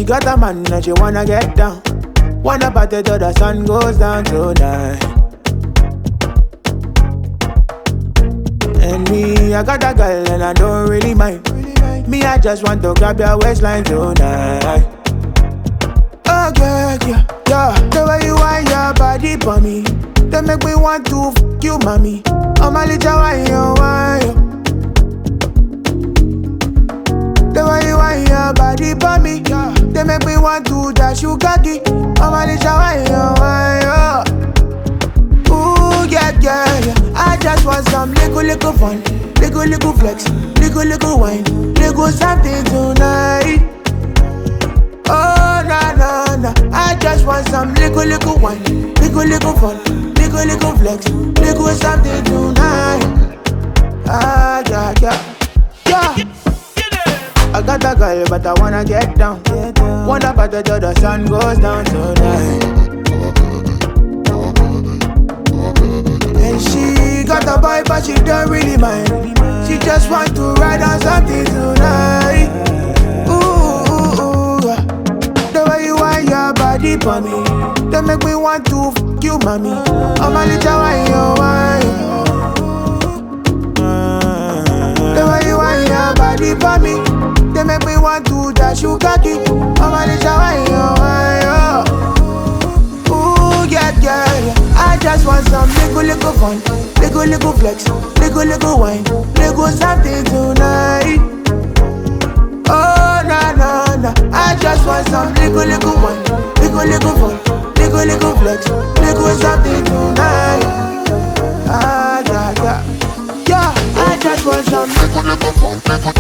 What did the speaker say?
got a man that she wanna get down. Wanna party till the sun goes down tonight. And me, I got a girl and I don't really mind. Me, I just want to grab your waistline tonight. Oh yeah, yeah, yeah. The way you want your body for me, they make me want to fuck you, mommy. I'm a little wine. The way you want your body for me, they make me want to dash you cocky. I'm a little wine. Ooh, yeah, yeah, yeah. I just want some little fun, little flex, little wine, little something tonight. Oh, nah, nah, nah. I just want some little wine, little fun, little flex, little something tonight. Ah, yeah, yeah, yeah. I got a girl, but I wanna get down. Wanna party till the sun goes down tonight. And she got a boy, but she don't really mind. She just want to ride on something tonight. Ooh, the way you want your body for me, they make me want to fuck you, mommy. I'm a little wine. The way you want your body for me, they make me want to dash you cocky. I'm a little wine. Ooh, yeah, yeah, yeah. I just want some little fun, little flex, little wine, little something tonight. Oh, nah, nah, nah. I just want some little wine, little fun, little flex, little something tonight. Ah, yeah, yeah. Yeah, I just want some little fun,